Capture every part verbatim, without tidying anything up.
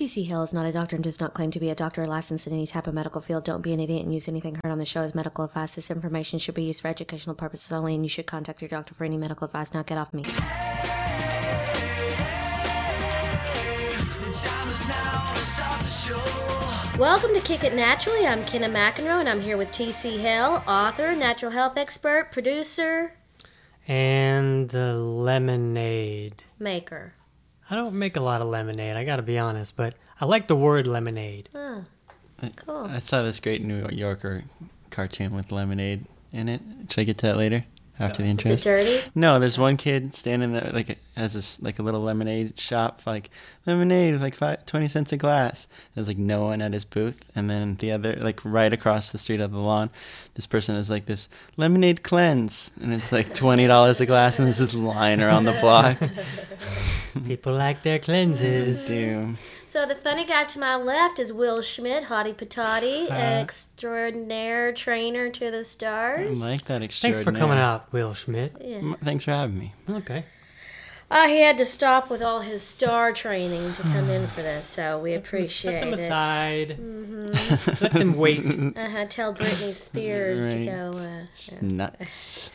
T C Hill is not a doctor and does not claim to be a doctor or licensed in any type of medical field. Don't be an idiot and use anything heard on the show as medical advice. This information should be used for educational purposes only, and you should contact your doctor for any medical advice. Now get off me. Welcome to Kick It Naturally. I'm Kenna McEnroe, and I'm here with T C Hill, author, natural health expert, producer, and uh, lemonade maker. I don't make a lot of lemonade, I gotta be honest, but I like the word lemonade. Oh, cool. I saw this great New Yorker cartoon with lemonade in it. Should I get to that later? After the intro? Is it dirty? No, there's one kid standing there, like, has this, like, a little lemonade shop, like, lemonade, like, five, twenty cents a glass. There's, like, no one at his booth. And then the other, like, right across the street of the lawn, this person is, like, this lemonade cleanse. And it's, like, twenty dollars a glass, and there's this line around the block. People like their cleanses. Do. So the funny guy to my left is Will Schmidt, hottie patati, Uh, extraordinaire trainer to the I stars. like that Thanks extraordinary. for coming out, Will Schmidt. Yeah. M- Thanks for having me. Okay. Uh, he had to stop with all his star training to come in for this, so we appreciate Set them it. aside. Mm-hmm. Let them wait. Uh-huh, tell Britney Spears to Right. go. Uh, Just nuts.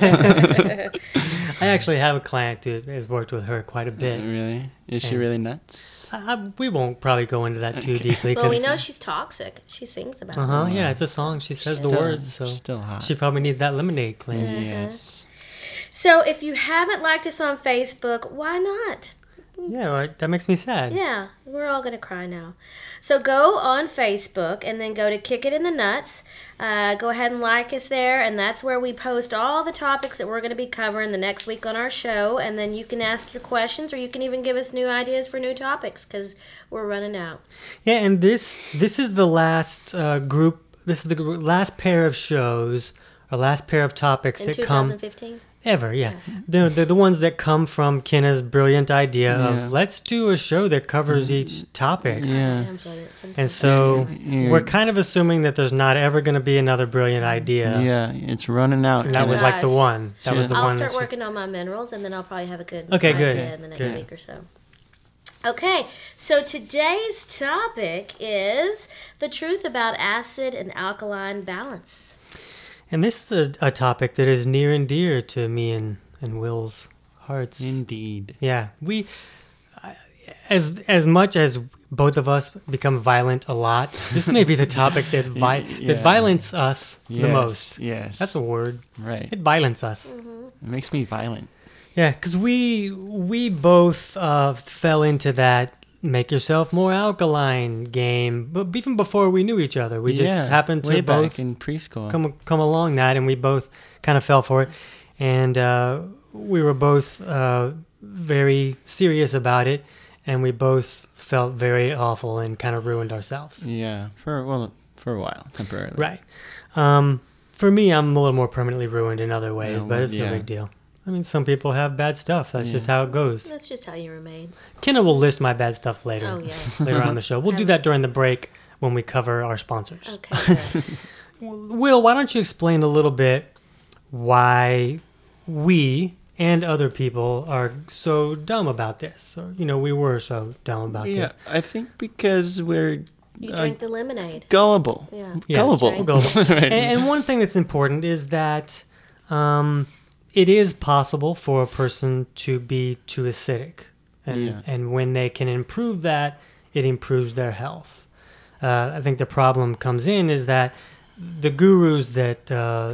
I actually have a client who has worked with her quite a bit. Really? Is she Yeah. really nuts? I, I- we won't probably go into that too Okay. deeply. well, we 'cause- know she's toxic. She sings about Uh-huh, it. yeah, it's a song. She says the Still- words, so Still hot. she probably needs that lemonade cleanse. Yes. So if you haven't liked us on Facebook, why not? Yeah, right, that makes me sad. Yeah, we're all going to cry now. So go on Facebook and then go to Kick It in the Nuts. Uh, go ahead and like us there, and that's where we post all the topics that we're going to be covering the next week on our show. And then you can ask your questions, or you can even give us new ideas for new topics because we're running out. Yeah, and this this is the last uh, group. This is the gr- last pair of shows, or last pair of topics In that twenty come fifteen? ever. Yeah, they're, they're the ones that come from Kenna's brilliant idea Yeah. of let's do a show that covers each topic. Yeah. And so Yeah. we're kind of assuming that there's not ever going to be another brilliant idea. Yeah, it's running out. And that was Kenna. like the one. That was the I'll one. start that she- working on my minerals, and then I'll probably have a good Okay, idea good, in the next good. week or so. Okay, so today's topic is the truth about acid and alkaline balance. And this is a, a topic that is near and dear to me and, and Will's hearts. Indeed. Yeah, we, uh, as as much as both of us become violent a lot, this may be the topic that vi- Yeah. that violence us the Yes, most. yes. That's a word. Right. It violence us. It makes me violent. Yeah, because we we both uh, fell into that make yourself more alkaline game, but even before we knew each other, we just Yeah, happened to way both back in preschool. come come along that, and we both kind of fell for it, and uh, we were both uh, very serious about it, and we both felt very awful and kind of ruined ourselves. Yeah, for well, for a while, temporarily. Right. Um, for me, I'm a little more permanently ruined in other ways, Yeah, but it's no yeah. big deal. I mean, some people have bad stuff. That's Yeah. just how it goes. That's just how you were made. Kenna will list my bad stuff later. Oh, yes. Later on in the show. We'll do that during the break when we cover our sponsors. Okay. good. Will, why don't you explain a little bit why we and other people are so dumb about this? Or, you know, we were so dumb about Yeah, this. I think because we're You uh, drink the lemonade. gullible. Yeah. Yeah, Gullible. right. Gullible. Right. and, and one thing that's important is that um, it is possible for a person to be too acidic. And, Yeah. and when they can improve that, it improves their health. Uh, I think the problem comes in is that the gurus that uh,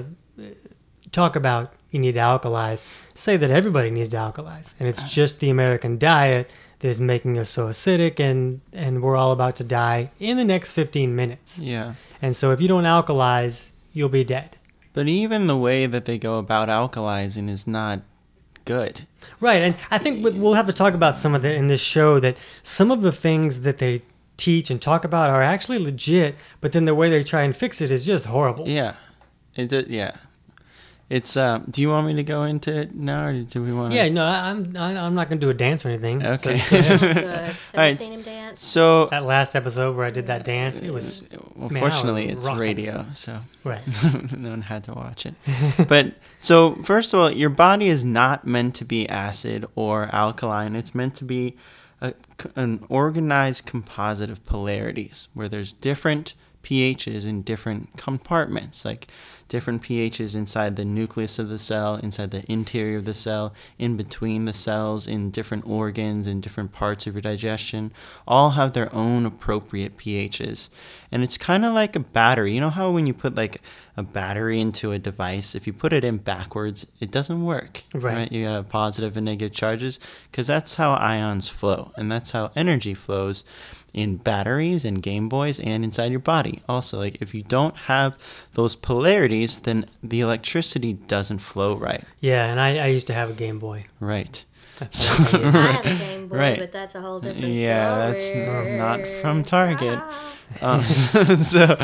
talk about you need to alkalize say that everybody needs to alkalize. And it's just the American diet that is making us so acidic, and, and we're all about to die in the next fifteen minutes. Yeah. And so if you don't alkalize, you'll be dead. But even the way that they go about alkalizing is not good. Right, and I think we- we'll have to talk about some of the in this show that some of the things that they teach and talk about are actually legit, but then the way they try and fix it is just horrible. Yeah. It did, yeah. It's um do you want me to go into it now, or do we want to? Yeah, no, I- I'm I- I'm not gonna do a dance or anything. So- Okay. so- Good. Have you right. seen him dance? So that last episode where I did that dance, it was well, man, I was fortunately it's rocking. radio, so right. no one had to watch it. But so first of all, your body is not meant to be acid or alkaline. It's meant to be a, an organized composite of polarities where there's different pHs in different compartments, like different pHs inside the nucleus of the cell, inside the interior of the cell, in between the cells, in different organs, in different parts of your digestion, all have their own appropriate pHs. And it's kind of like a battery. You know how when you put like a battery into a device, if you put it in backwards, it doesn't work, Right. right? You got positive and negative charges, because that's how ions flow, and that's how energy flows in batteries and Game Boys and inside your body. Also, like if you don't have those polarities, then the electricity doesn't flow right. Yeah, and I, I used to have a Game Boy. Right. That's what I did. I have a Game Boy, Right. but that's a whole different Yeah, story. that's not from Target. Ah. Um, so,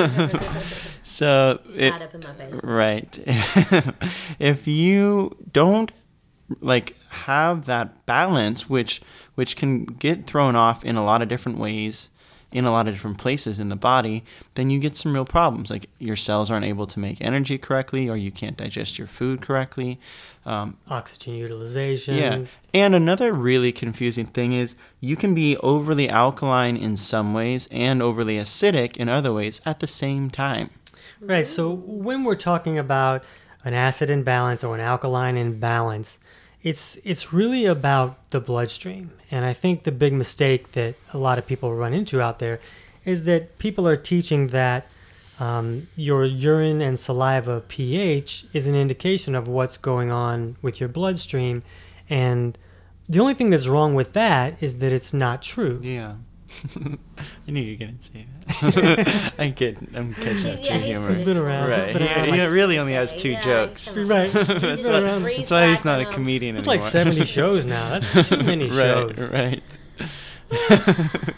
so It's it, tied up in my basement. right. If you don't like have that balance, which which can get thrown off in a lot of different ways, in a lot of different places in the body, then you get some real problems. Like your cells aren't able to make energy correctly, or you can't digest your food correctly. Um, Oxygen utilization. yeah. And another really confusing thing is you can be overly alkaline in some ways and overly acidic in other ways at the same time. Right. So when we're talking about an acid imbalance or an alkaline imbalance, it's it's really about the bloodstream. And I think the big mistake that a lot of people run into out there is that people are teaching that um, your urine and saliva pH is an indication of what's going on with your bloodstream. And the only thing that's wrong with that is that it's not true. Yeah. I knew you were going to say that. I get, I'm catching up to Yeah, your he's humor. pretty Been around. Right. It's been around He, like he really only has Say, two yeah, jokes. he's come- Right. he's It's just been like around. That's why he's not a recycling them. comedian It's anymore. like seventy shows now. That's too many shows. Right, right.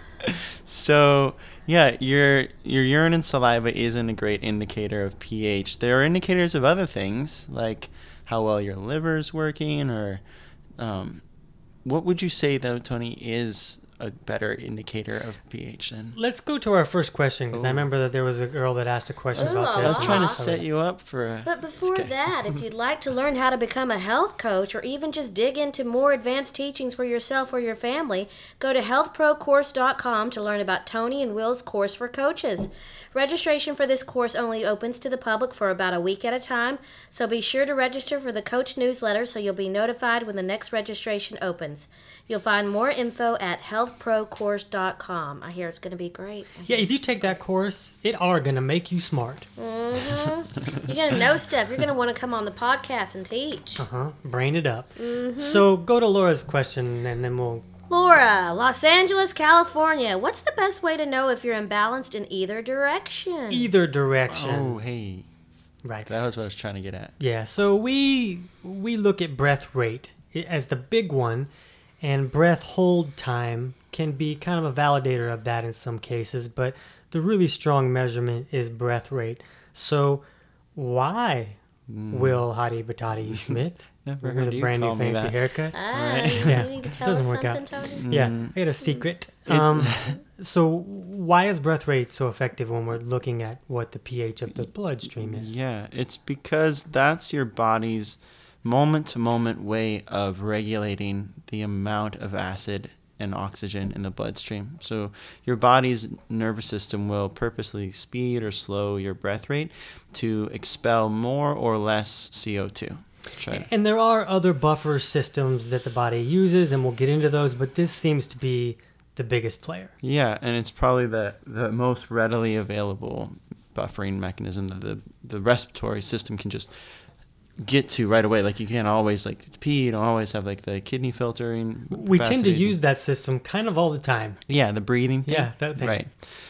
So, yeah, your your urine and saliva isn't a great indicator of pH. There are indicators of other things, like how well your liver is working, or um, what would you say, though, Tony, is a better indicator of pH then? Let's go to our first question, because I Ooh. remember that there was a girl that asked a question Ooh, about I this. I was Ah. trying to Awesome. set you up for a... But before Okay. that, if you'd like to learn how to become a health coach or even just dig into more advanced teachings for yourself or your family, go to health pro course dot com to learn about Tony and Will's course for coaches. Registration for this course only opens to the public for about a week at a time, so be sure to register for the coach newsletter so you'll be notified when the next registration opens. You'll find more info at health pro course dot com. I hear it's going to be great. Yeah, if you take that course, it are going to make you smart. Mm-hmm. You're going to know stuff. You're going to want to come on the podcast and teach. Uh-huh. Brain it up. Mm-hmm. So go to Laura's question, and then we'll... Laura, Los Angeles, California. What's the best way to know if you're imbalanced in either direction? Either direction. Oh, hey. Right. That was what I was trying to get at. Yeah, so we we look at breath rate as the big one, and breath hold time can be kind of a validator of that in some cases, but the really strong measurement is breath rate. So why, Will Hottie Batati Schmidt, Never with heard a you brand new call me fancy that. haircut? Ah, Right. you Yeah, need to it tell us doesn't work something, out. Tony? Yeah, Mm. I got a secret. Um, so why is breath rate so effective when we're looking at what the pH of the bloodstream is? Yeah, it's because that's your body's moment-to-moment way of regulating the amount of acid and oxygen in the bloodstream. So your body's nervous system will purposely speed or slow your breath rate to expel more or less C O two. Try And there are other buffer systems that the body uses, and we'll get into those, but this seems to be the biggest player. Yeah, and it's probably the, the most readily available buffering mechanism that the, the respiratory system can just get to right away. Like you can't always like pee, you don't always have like the kidney filtering. We tend to capacities. use that system kind of all the time. Yeah, the breathing thing. Yeah, that thing. Right.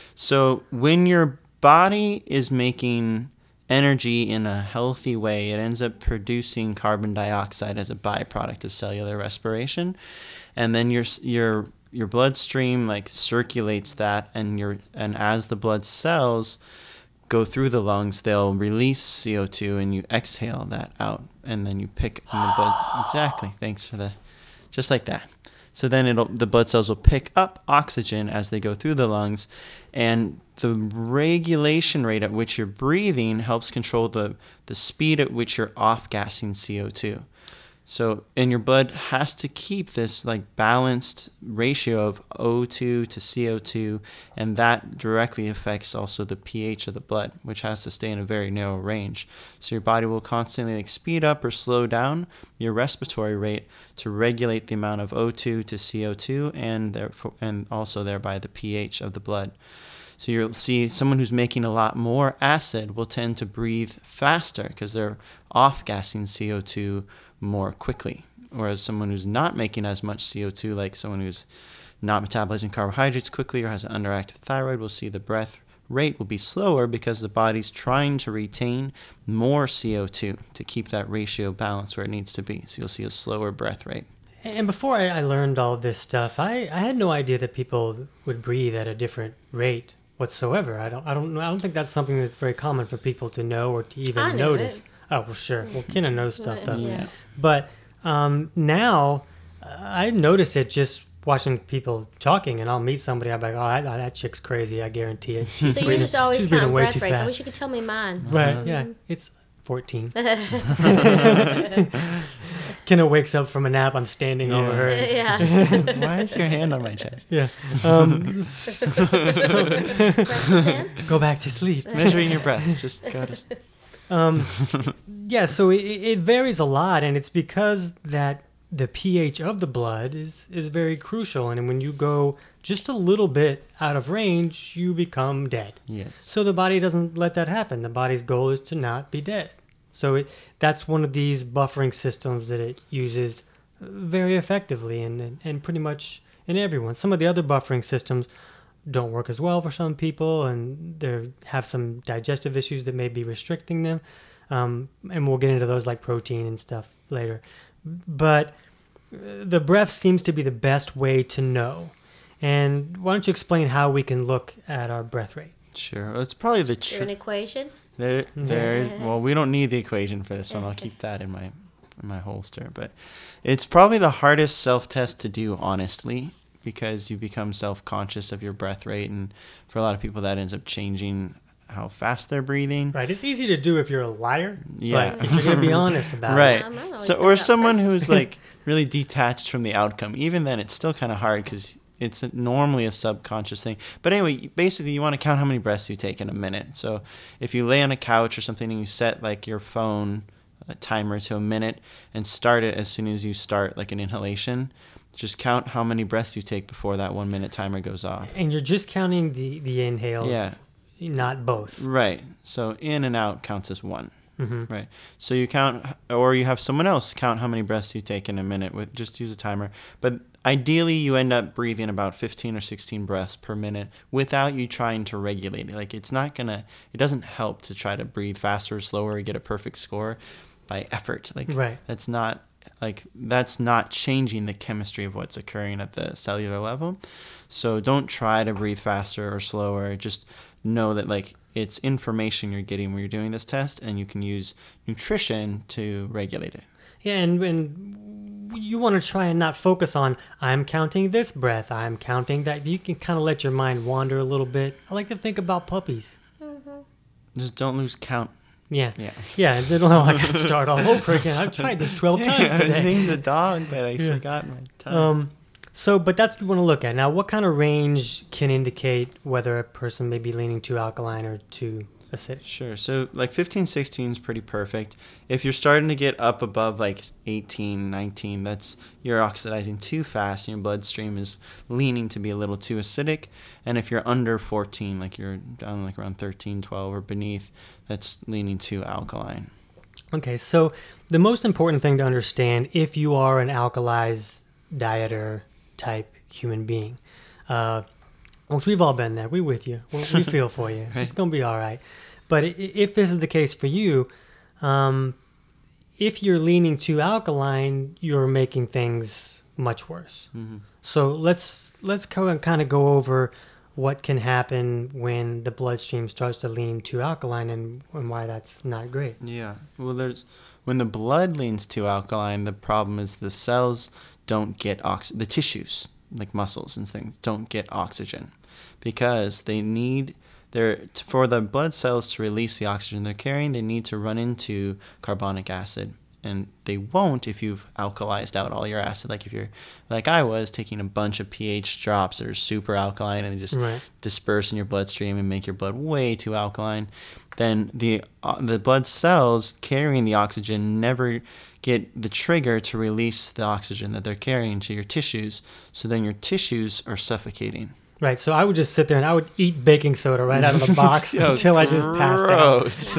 So when your body is making energy in a healthy way, it ends up producing carbon dioxide as a byproduct of cellular respiration, and then your your your bloodstream like circulates that, and your and as the blood cells go through the lungs, they'll release C O two, and you exhale that out, and then you pick in the blood. Exactly. Thanks for the, just like that. So then it'll the blood cells will pick up oxygen as they go through the lungs, and the regulation rate at which you're breathing helps control the the speed at which you're off-gassing C O two. So, and your blood has to keep this like balanced ratio of O two to C O two, and that directly affects also the pH of the blood, which has to stay in a very narrow range. So your body will constantly like speed up or slow down your respiratory rate to regulate the amount of O two to C O two, and therefore, and also thereby the pH of the blood. So you'll see someone who's making a lot more acid will tend to breathe faster because they're off-gassing C O two more quickly. Whereas someone who's not making as much C O two, like someone who's not metabolizing carbohydrates quickly or has an underactive thyroid, will see the breath rate will be slower because the body's trying to retain more C O two to keep that ratio balanced where it needs to be. So you'll see a slower breath rate. And before I, I learned all this stuff, I, I had no idea that people would breathe at a different rate whatsoever. I don't I don't know. I don't think that's something that's very common for people to know or to even I knew notice. it. Oh, well, sure. Well, Kenna knows stuff though. Yeah. But um, now uh, I notice it just watching people talking, and I'll meet somebody. I'm like, oh, that, that chick's crazy. I guarantee it. She's So you're breathing- just always she's breathing counting way breath too rates. I fast. wish you could tell me mine. Right? Yeah. It's fourteen. Kenna wakes up from a nap. I'm standing over her. and- Yeah. Why is your hand on my chest? Yeah. Um, so- Breath to ten? go back to sleep. Measuring your breaths. Just go to sleep. Um, yeah, so it, it varies a lot, and it's because that the pH of the blood is, is very crucial. And when you go just a little bit out of range, you become dead. Yes. So the body doesn't let that happen. The body's goal is to not be dead. So it, that's one of these buffering systems that it uses very effectively and, and pretty much in everyone. Some of the other buffering systems don't work as well for some people, and they have some digestive issues that may be restricting them. Um, and we'll get into those like protein and stuff later. But the breath seems to be the best way to know. And why don't you explain how we can look at our breath rate? Sure. Well, it's probably the Is there an tr- equation? there. There's well, we don't need the equation for this one. I'll keep that in my in my holster. But it's probably the hardest self-test to do, honestly, because you become self-conscious of your breath rate, and for a lot of people that ends up changing how fast they're breathing. Right. It's easy to do if you're a liar. Yeah. But if you're going to be honest about Right. it. I'm not always So, good or about someone breath. who's like really detached from the outcome. Even then, it's still kind of hard because it's normally a subconscious thing. But anyway, basically, you want to count how many breaths you take in a minute. So if you lay on a couch or something and you set like your phone a timer to a minute and start it as soon as you start like an inhalation, just count how many breaths you take before that one minute timer goes off. And you're just counting the, the inhales, Yeah. not both. Right. So in and out counts as one. Mm-hmm. Right. So you count, or you have someone else count how many breaths you take in a minute with just use a timer. But ideally, you end up breathing about fifteen or sixteen breaths per minute without you trying to regulate it. Like it's not gonna, it doesn't help to try to breathe faster or slower or get a perfect score by effort. Like Right. that's not like that's not changing the chemistry of what's occurring at the cellular level. So don't try to breathe faster or slower. Just know that like it's information you're getting when you're doing this test, and you can use nutrition to regulate it. Yeah, and, and you want to try and not focus on, I'm counting this breath, I'm counting that. You can kind of let your mind wander a little bit. I like to think about puppies. Just don't lose count. Yeah. Yeah. Yeah, they don't know I got to start all over again. I've tried this twelve times I today. named the dog, but I Yeah. forgot my time. Um, so, but that's what you want to look at. Now, what kind of range can indicate whether a person may be leaning too alkaline or too acidic? Sure. So like fifteen, sixteen is pretty perfect. If you're starting to get up above like eighteen, nineteen, that's you're oxidizing too fast and your bloodstream is leaning to be a little too acidic. And if you're under fourteen, like you're down like around thirteen, twelve or beneath, that's leaning too alkaline. Okay, so the most important thing to understand if you are an alkalized dieter type human being, uh, which we've all been there, we with you, we, we feel for you. It's gonna be all right. But i- if this is the case for you, um, if you're leaning too alkaline, you're making things much worse. Mm-hmm. So let's let's kind of go over what can happen when the bloodstream starts to lean too alkaline and, and why that's not great. Yeah. Well, there's when the blood leans too alkaline, the problem is the cells don't get ox the tissues like muscles and things don't get oxygen because they need their for the blood cells to release the oxygen they're carrying. They need to run into carbonic acid and they won't if you've alkalized out all your acid. Like if you're, like I was, taking a bunch of pH drops that are super alkaline and they just Right. disperse in your bloodstream and make your blood way too alkaline, then the uh, the blood cells carrying the oxygen never get the trigger to release the oxygen that they're carrying to your tissues. So then your tissues are suffocating. Right, so I would just sit there and I would eat baking soda right out of the box Oh, until I just passed out. gross.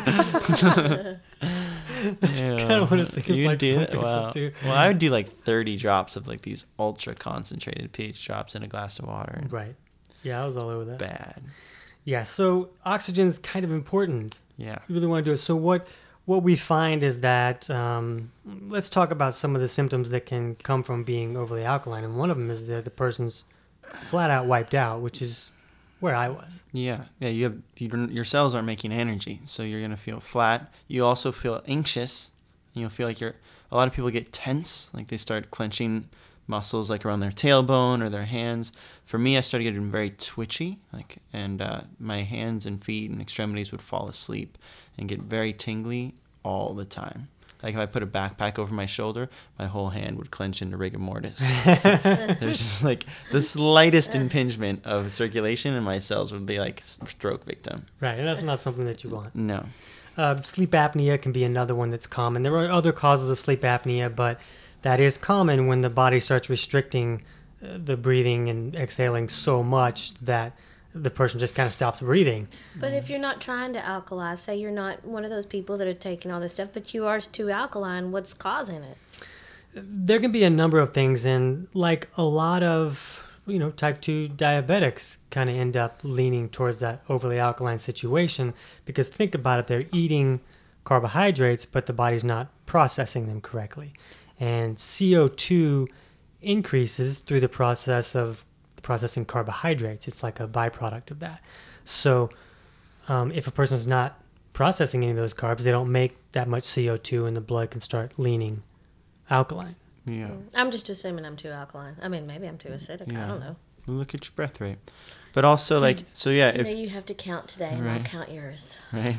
kind of what it seems You like do some that? people Wow. do. Well, I would do like thirty drops of like these ultra concentrated pH drops in a glass of water. And Right. Yeah, I was all over that. bad. Yeah, so oxygen's kind of important. Yeah. You really want to do it. So what what we find is that um, let's talk about some of the symptoms that can come from being overly alkaline, and one of them is that the person's flat out wiped out, which is where I was. Yeah, yeah. You have you don't, your cells aren't making energy, so you're gonna feel flat. You also feel anxious. You'll feel like you're. A lot of people get tense, like they start clenching muscles, like around their tailbone or their hands. For me, I started getting very twitchy, like, and uh, my hands and feet and extremities would fall asleep and get very tingly all the time. Like if I put a backpack over my shoulder, my whole hand would clench into rigor mortis. There's just like the slightest impingement of circulation and my cells would be like stroke victim. Right, and that's not something that you want. No. Uh, sleep apnea can be another one that's common. There are other causes of sleep apnea, but that is common when the body starts restricting uh, the breathing and exhaling so much that the person just kind of stops breathing. But if you're not trying to alkalize, say you're not one of those people that are taking all this stuff, but you are too alkaline, what's causing it? There can be a number of things, and like a lot of, you know, type two diabetics kind of end up leaning towards that overly alkaline situation because think about it, they're eating carbohydrates, but the body's not processing them correctly. And C O two increases through the process of processing carbohydrates. It's like a byproduct of that. So um, if a person's not processing any of those carbs, they don't make that much C O two and the blood can start leaning alkaline. Yeah. I'm just assuming I'm too alkaline. I mean, maybe I'm too acidic. Yeah. I don't know. Look at your breath rate. But also like, so yeah, You know, if, you have to count today, and I'll Right. count yours. right?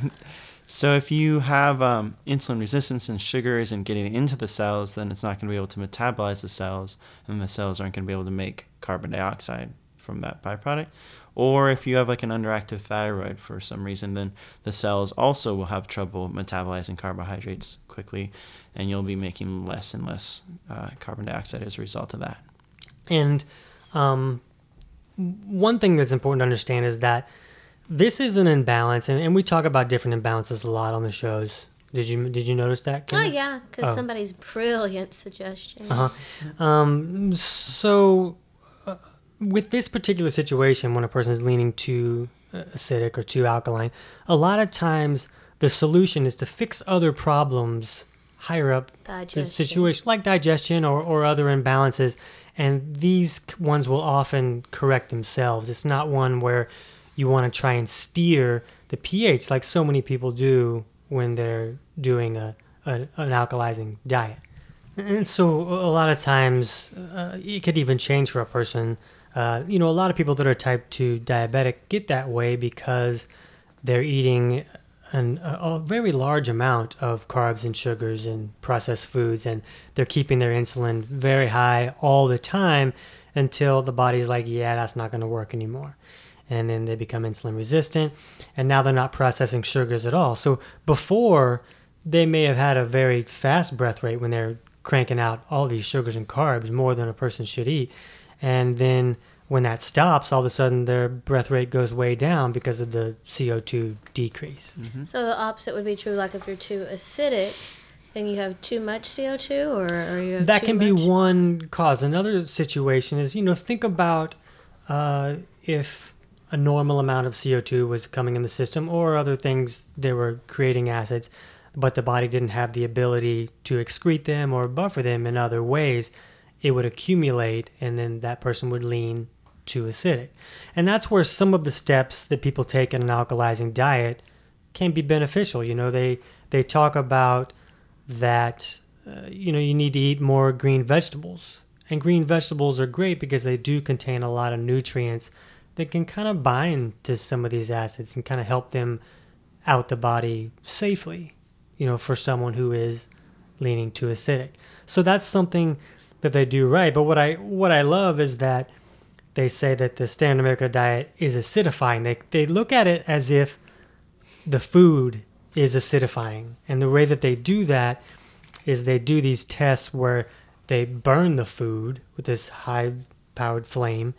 So if you have um, insulin resistance and sugar isn't getting into the cells, then it's not going to be able to metabolize the cells, and the cells aren't going to be able to make carbon dioxide from that byproduct. Or if you have like an underactive thyroid for some reason, then the cells also will have trouble metabolizing carbohydrates quickly, and you'll be making less and less uh, carbon dioxide as a result of that. And um, one thing that's important to understand is that this is an imbalance, and, and we talk about different imbalances a lot on the shows. Did you did you notice that, Oh, Kim? yeah, because Oh. somebody's brilliant suggestion. Uh-huh. Um, so uh, with this particular situation, when a person is leaning too uh, acidic or too alkaline, a lot of times the solution is to fix other problems higher up the Digestion. situation, like digestion or, or other imbalances, and these ones will often correct themselves. It's not one where you want to try and steer the pH like so many people do when they're doing a, a an alkalizing diet. And so a lot of times uh, it could even change for a person. Uh, you know, a lot of people that are type two diabetic get that way because they're eating an, a, a very large amount of carbs and sugars and processed foods, and they're keeping their insulin very high all the time until the body's like, yeah, that's not going to work anymore. And then they become insulin resistant, and now they're not processing sugars at all. So before, they may have had a very fast breath rate when they're cranking out all these sugars and carbs, more than a person should eat. And then when that stops, all of a sudden their breath rate goes way down because of the C O two decrease. So the opposite would be true. Like if you're too acidic, then you have too much C O two, or, or you have That too can be much? one cause. Another situation is, you know, think about uh, if a normal amount of C O two was coming in the system, or other things, they were creating acids, but the body didn't have the ability to excrete them or buffer them in other ways, it would accumulate, and then that person would lean too acidic. And that's where some of the steps that people take in an alkalizing diet can be beneficial. You know, they they talk about that, uh, you know, you need to eat more green vegetables. And green vegetables are great because they do contain a lot of nutrients that can kind of bind to some of these acids and kind of help them out the body safely, you know, for someone who is leaning too acidic. So that's something that they do right. But what I what I love is that they say that the Standard American diet is acidifying. They they look at it as if the food is acidifying. And the way that they do that is they do these tests where they burn the food with this high-powered flame,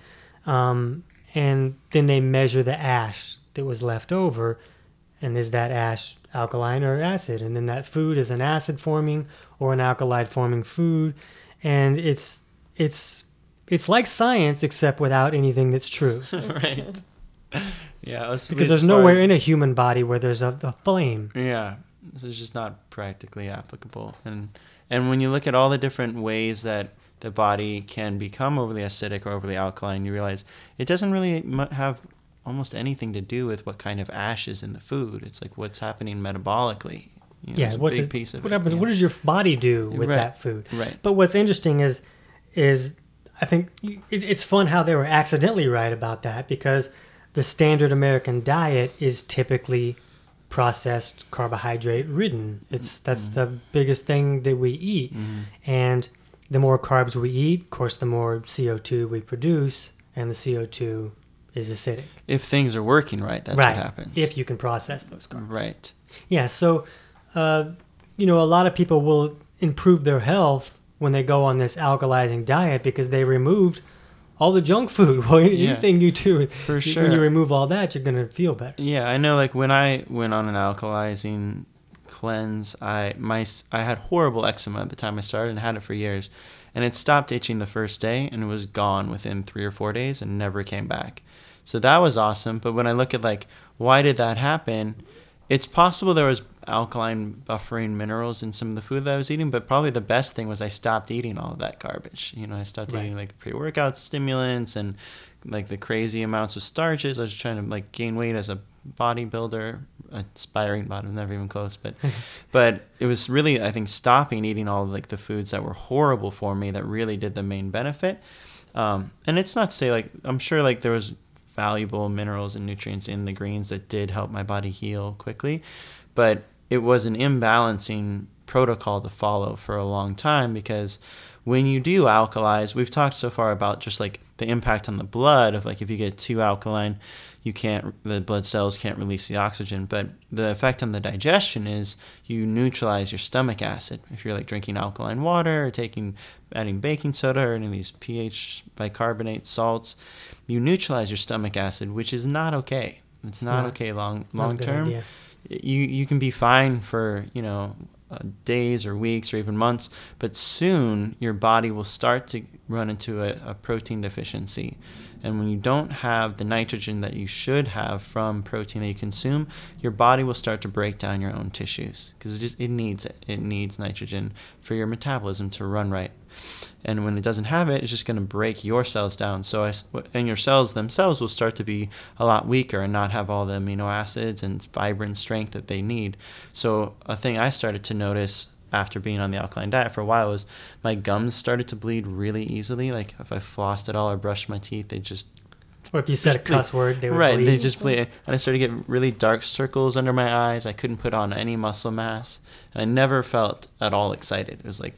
um, and then they measure the ash that was left over, and is that ash alkaline or acid? And then that food is an acid-forming or an alkali-forming food, and it's it's it's like science except without anything that's true. Right. Yeah, was, because there's nowhere as, in a human body where there's a, a flame. Yeah, this is just not practically applicable. And and when you look at all the different ways that the body can become overly acidic or overly alkaline, you realize it doesn't really have almost anything to do with what kind of ash is in the food. It's like what's happening metabolically. You know, yeah, it's a what, big does, piece of what, it, happens, yeah. what does your body do with right. that food? Right. But what's interesting is, is I think it, it's fun how they were accidentally right about that, because the standard American diet is typically processed carbohydrate ridden. It's that's mm-hmm. the biggest thing that we eat. Mm-hmm. And the more carbs we eat, of course, the more C O two we produce, and the C O two is acidic. If things are working right, that's right. what happens. If you can process those carbs. Right. Yeah, so, uh, you know, a lot of people will improve their health when they go on this alkalizing diet because they removed all the junk food. Well, anything yeah, you do, for you, sure. when you remove all that, you're going to feel better. Yeah, I know. Like when I went on an alkalizing cleanse, I my I had horrible eczema at the time I started and had it for years, and it stopped itching the first day and it was gone within three or four days and never came back. So that was awesome. But when I look at like why did that happen, it's possible there was alkaline buffering minerals in some of the food that I was eating, but probably the best thing was I stopped eating all of that garbage. You know, I stopped right. eating like pre-workout stimulants and like the crazy amounts of starches. I was trying to like gain weight as a bodybuilder, aspiring body, never even close, but but it was really, I think, stopping eating all of like the foods that were horrible for me that really did the main benefit. Um, and it's not to say like, I'm sure like there was valuable minerals and nutrients in the greens that did help my body heal quickly, but it was an imbalancing protocol to follow for a long time, because when you do alkalize, we've talked so far about just like the impact on the blood of like if you get too alkaline, you can't, the blood cells can't release the oxygen, but the effect on the digestion is you neutralize your stomach acid. If you're like drinking alkaline water or taking, adding baking soda or any of these pH bicarbonate salts, you neutralize your stomach acid, which is not okay. It's, it's not, not okay long long term. Idea. You you can be fine for, you know, uh, days or weeks or even months, but soon your body will start to run into a, a protein deficiency. And when you don't have the nitrogen that you should have from protein that you consume, your body will start to break down your own tissues because it just it needs it. It needs nitrogen for your metabolism to run right. And when it doesn't have it, it's just going to break your cells down. So, I, and your cells themselves will start to be a lot weaker and not have all the amino acids and fiber and strength that they need. So, a thing I started to notice after being on the alkaline diet for a while was my gums started to bleed really easily. Like if I flossed at all or brushed my teeth, they just or if you said a cuss bleed. word, they would right, bleed. they just bleed. And I started to get really dark circles under my eyes. I couldn't put on any muscle mass, and I never felt at all excited. It was like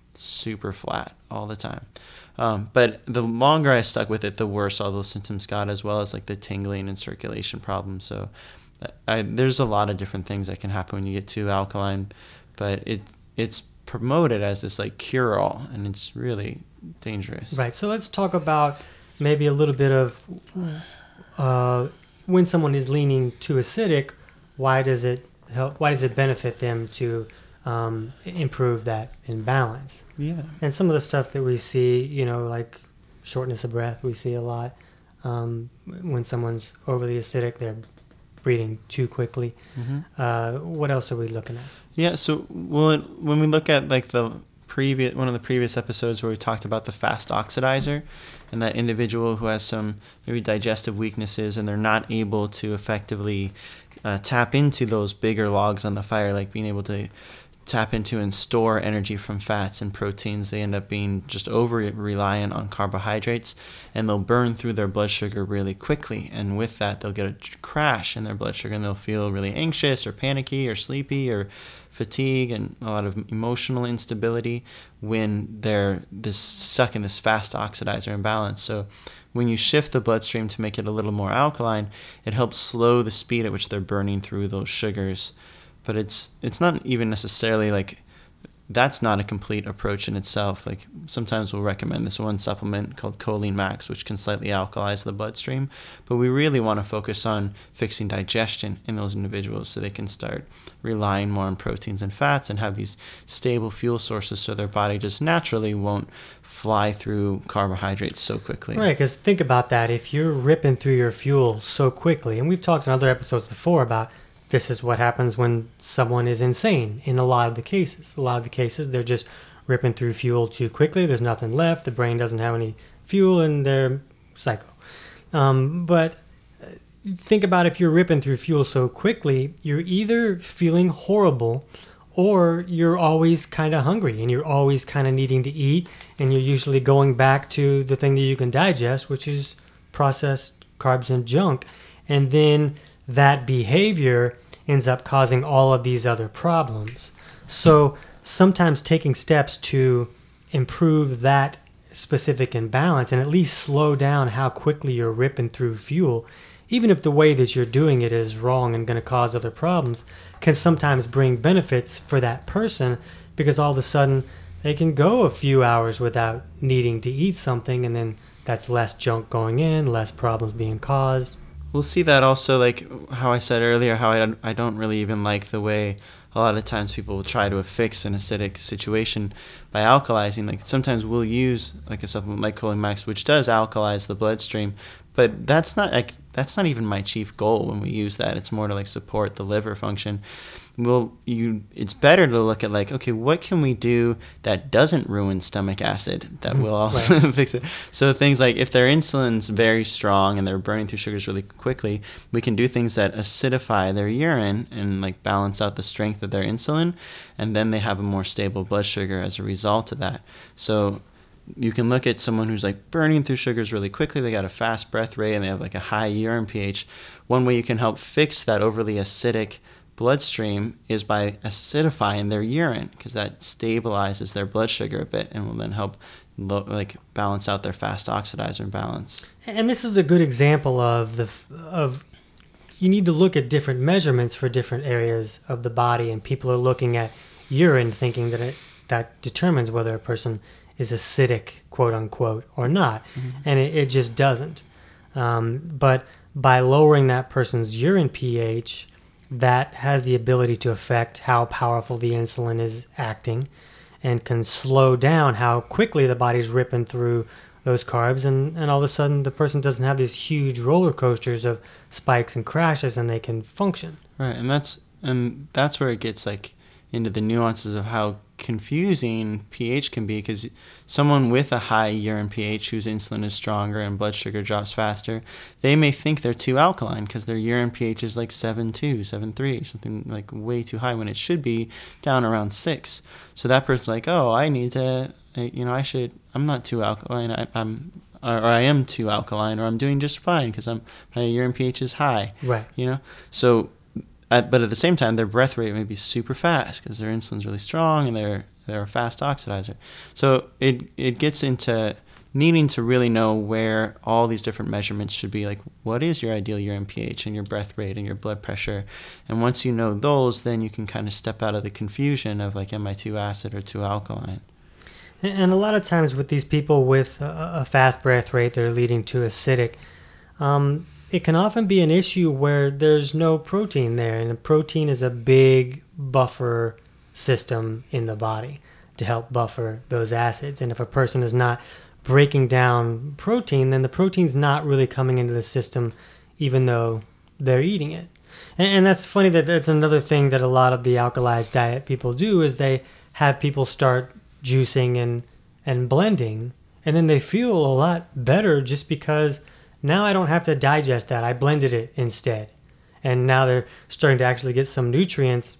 super flat all the time. Um, but the longer I stuck with it, the worse all those symptoms got, as well as like the tingling and circulation problems. So I, there's a lot of different things that can happen when you get too alkaline, but it it's promoted as this like cure-all, and it's really dangerous. Right. So let's talk about maybe a little bit of uh, when someone is leaning too acidic, why does it help? Why does it benefit them to um, improve that imbalance? Yeah. And some of the stuff that we see, you know, like shortness of breath, we see a lot. Um, when someone's overly acidic, they're breathing too quickly. Mm-hmm. Uh, what else are we looking at? Yeah, so well, when we look at like the previous one of the previous episodes where we talked about the fast oxidizer and that individual who has some maybe digestive weaknesses and they're not able to effectively uh, tap into those bigger logs on the fire, like being able to tap into and store energy from fats and proteins, they end up being just over reliant on carbohydrates, and they'll burn through their blood sugar really quickly. And with that, they'll get a crash in their blood sugar, and they'll feel really anxious or panicky or sleepy or fatigue and a lot of emotional instability when they're this stuck in this fast oxidizer imbalance. So when you shift the bloodstream to make it a little more alkaline, it helps slow the speed at which they're burning through those sugars. But it's it's not even necessarily like, that's not a complete approach in itself. Like sometimes we'll recommend this one supplement called Choline Max, which can slightly alkalize the bloodstream. But we really want to focus on fixing digestion in those individuals so they can start relying more on proteins and fats and have these stable fuel sources so their body just naturally won't fly through carbohydrates so quickly. Right, because think about that. If you're ripping through your fuel so quickly, and we've talked in other episodes before about this is what happens when someone is insane in a lot of the cases. A lot of the cases, they're just ripping through fuel too quickly. There's nothing left. The brain doesn't have any fuel, and they're psycho. Um, but think about if you're ripping through fuel so quickly, you're either feeling horrible or you're always kind of hungry and you're always kind of needing to eat, and you're usually going back to the thing that you can digest, which is processed carbs and junk. And then that behavior ends up causing all of these other problems. So sometimes taking steps to improve that specific imbalance and at least slow down how quickly you're ripping through fuel, even if the way that you're doing it is wrong and going to cause other problems, can sometimes bring benefits for that person, because all of a sudden they can go a few hours without needing to eat something, and then that's less junk going in, less problems being caused. We'll see that also, like how I said earlier, how I, I don't really even like the way a lot of times people will try to fix an acidic situation by alkalizing. Like sometimes we'll use like a supplement like Choline Max, which does alkalize the bloodstream, but that's not like that's not even my chief goal when we use that. It's more to like support the liver function. Well, you it's better to look at like, okay, what can we do that doesn't ruin stomach acid that will also right. fix it? So things like if their insulin's very strong and they're burning through sugars really quickly, we can do things that acidify their urine and like balance out the strength of their insulin, and then they have a more stable blood sugar as a result of that. So you can look at someone who's like burning through sugars really quickly, they got a fast breath rate, and they have like a high urine pH. One way you can help fix that overly acidic bloodstream is by acidifying their urine, because that stabilizes their blood sugar a bit and will then help lo- like balance out their fast oxidizer imbalance. And this is a good example of the of you need to look at different measurements for different areas of the body, and people are looking at urine thinking that it that determines whether a person is acidic, quote unquote, or not. Mm-hmm. And it, it just doesn't. Um, but by lowering that person's urine pH, that has the ability to affect how powerful the insulin is acting and can slow down how quickly the body's ripping through those carbs. And, and all of a sudden, the person doesn't have these huge roller coasters of spikes and crashes, and they can function. Right, and that's and that's where it gets like into the nuances of how confusing pH can be, because someone with a high urine pH whose insulin is stronger and blood sugar drops faster, they may think they're too alkaline because their urine pH is like seven point two, seven point three, something like way too high when it should be down around six. So that person's like, oh, I need to, you know, I should, I'm not too alkaline, I, I'm, or, or I am too alkaline, or I'm doing just fine because I'm my urine pH is high. Right. You know, so. At, but at the same time, their breath rate may be super fast because their insulin's really strong and they're they're a fast oxidizer. So it it gets into needing to really know where all these different measurements should be. Like, what is your ideal urine pH and your breath rate and your blood pressure? And once you know those, then you can kind of step out of the confusion of like, am I too acid or too alkaline? And a lot of times with these people with a fast breath rate, they're leading to acidic. Um, It can often be an issue where there's no protein there, and protein is a big buffer system in the body to help buffer those acids. And if a person is not breaking down protein, then the protein's not really coming into the system even though they're eating it. And, and that's funny that that's another thing that a lot of the alkalized diet people do is they have people start juicing and, and blending, and then they feel a lot better just because now I don't have to digest that. I blended it instead. And now they're starting to actually get some nutrients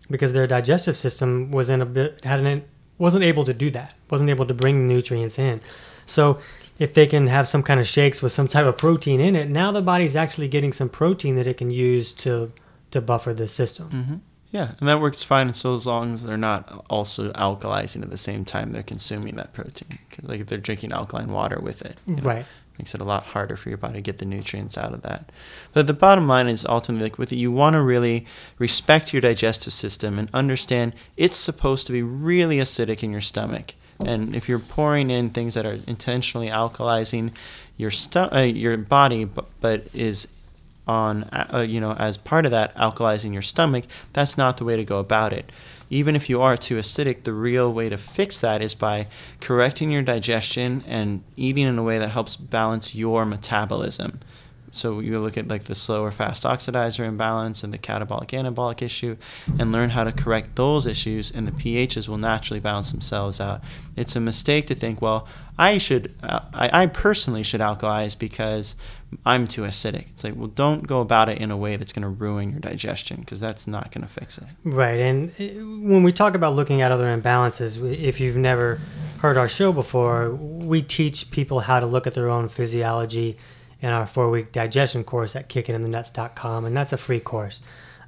because their digestive system was in a bit had an wasn't able to do that, wasn't able to bring the nutrients in. So if they can have some kind of shakes with some type of protein in it, now the body's actually getting some protein that it can use to to buffer the system. Mm-hmm. Yeah, and that works fine so as long as they're not also alkalizing at the same time they're consuming that protein. 'Cause, like if they're drinking alkaline water with it, you know, Right. makes it a lot harder for your body to get the nutrients out of that. But the bottom line is ultimately, like with it, you want to really respect your digestive system and understand it's supposed to be really acidic in your stomach. And if you're pouring in things that are intentionally alkalizing your stu- uh, your body, but, but is on, uh, you know, as part of that alkalizing your stomach, that's not the way to go about it. Even if you are too acidic, the real way to fix that is by correcting your digestion and eating in a way that helps balance your metabolism. So you look at like the slow or fast oxidizer imbalance and the catabolic anabolic issue and learn how to correct those issues, and the pHs will naturally balance themselves out. It's a mistake to think, well, I should, uh, I, I personally should alkalize because I'm too acidic. It's like, well, don't go about it in a way that's going to ruin your digestion, because that's not going to fix it. Right. And when we talk about looking at other imbalances, if you've never heard our show before, we teach people how to look at their own physiology in our four-week digestion course at kick it in the nuts dot com, and that's a free course.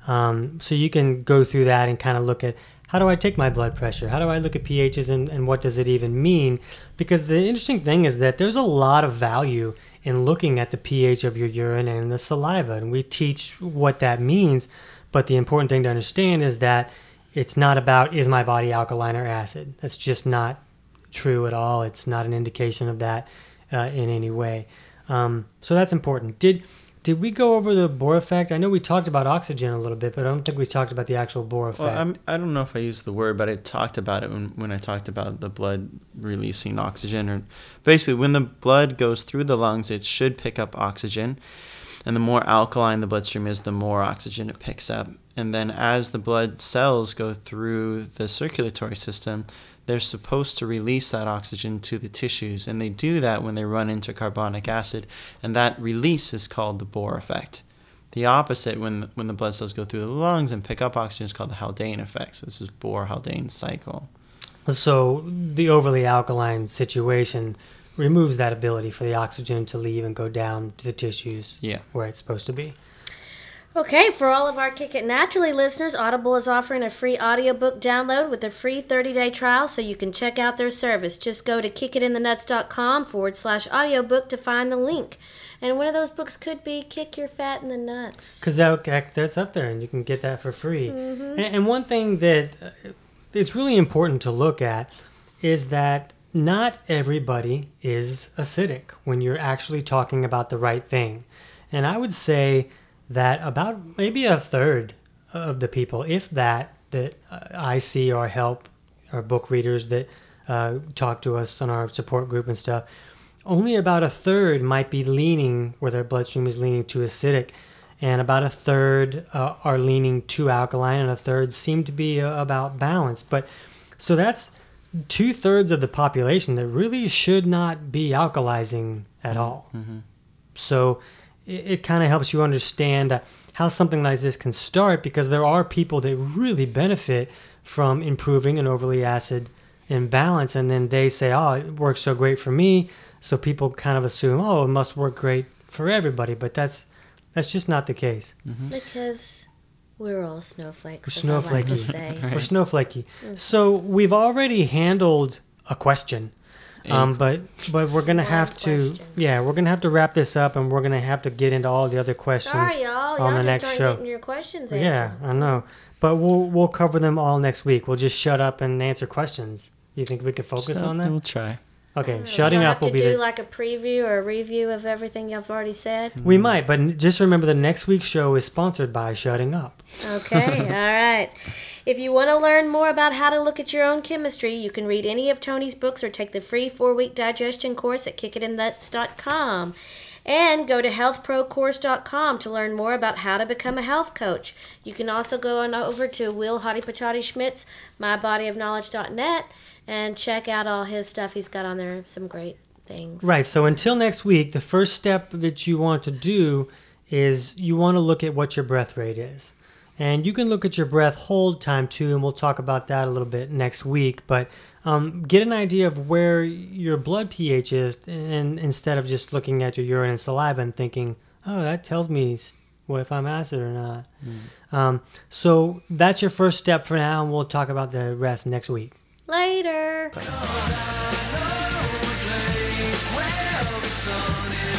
Um, so you can go through that and kind of look at, how do I take my blood pressure? How do I look at pHs, and, and what does it even mean? Because the interesting thing is that there's a lot of value in looking at the pH of your urine and the saliva, and we teach what that means. But the important thing to understand is that it's not about, is my body alkaline or acid? That's just not true at all. It's not an indication of that uh, in any way. Um, so that's important. Did did we go over the Bohr effect? I know we talked about oxygen a little bit, but I don't think we talked about the actual Bohr effect. Well, I'm, I don't know if I used the word, but I talked about it when, when I talked about the blood releasing oxygen. Or basically, when the blood goes through the lungs, it should pick up oxygen. And the more alkaline the bloodstream is, the more oxygen it picks up. And then as the blood cells go through the circulatory system, they're supposed to release that oxygen to the tissues, and they do that when they run into carbonic acid, and that release is called the Bohr effect. The opposite, when when the blood cells go through the lungs and pick up oxygen, is called the Haldane effect. So this is Bohr-Haldane cycle. So the overly alkaline situation removes that ability for the oxygen to leave and go down to the tissues Yeah. where it's supposed to be. Okay, for all of our Kick It Naturally listeners, Audible is offering a free audiobook download with a free thirty-day trial, so you can check out their service. Just go to kick it in the nuts dot com forward slash audiobook to find the link. And one of those books could be Kick Your Fat in the Nuts. Because that, that's up there, and you can get that for free. Mm-hmm. And, and one thing that is really important to look at is that not everybody is acidic when you're actually talking about the right thing. And I would say that about maybe a third of the people, if that, that I see or help, or book readers that uh, talk to us on our support group and stuff, only about a third might be leaning where their bloodstream is leaning too acidic, and about a third uh, are leaning too alkaline, and a third seem to be uh, about balance. But so that's two thirds of the population that really should not be alkalizing at all. Mm-hmm. So it, it kind of helps you understand uh, how something like this can start, because there are people that really benefit from improving an overly acid imbalance, and then they say, oh, it works so great for me. So people kind of assume, oh, it must work great for everybody, but that's that's just not the case. Mm-hmm. Because we're all snowflakes. We're as I like to snowflakey. say. Right. We're snowflakey. So we've already handled a question, um, but but we're gonna One have to question. yeah we're gonna have to wrap this up, and we're gonna have to get into all the other questions. Sorry, y'all. Y'all on the just next aren't show. getting your questions Yeah, answered. I know, but we'll we'll cover them all next week. We'll just shut up and answer questions. You think we could focus So, on that? We'll try. Okay, We'll shutting have up will to be do the. like a preview or a review of everything you've already said. We might, but n- just remember the next week's show is sponsored by Shutting Up. Okay, all right. If you want to learn more about how to look at your own chemistry, you can read any of Tony's books or take the free four-week digestion course at kick it in nuts dot com. And go to health pro course dot com to learn more about how to become a health coach. You can also go on over to Will Hottie Patati Schmidt's my body of knowledge dot net and check out all his stuff. He's got on there some great things. Right, so until next week, the first step that you want to do is you want to look at what your breath rate is. And you can look at your breath hold time too, and we'll talk about that a little bit next week. But um, get an idea of where your blood pH is, and instead of just looking at your urine and saliva and thinking, oh, that tells me what if I'm acid or not. Mm. Um, so that's your first step for now, and we'll talk about the rest next week. Later. Bye.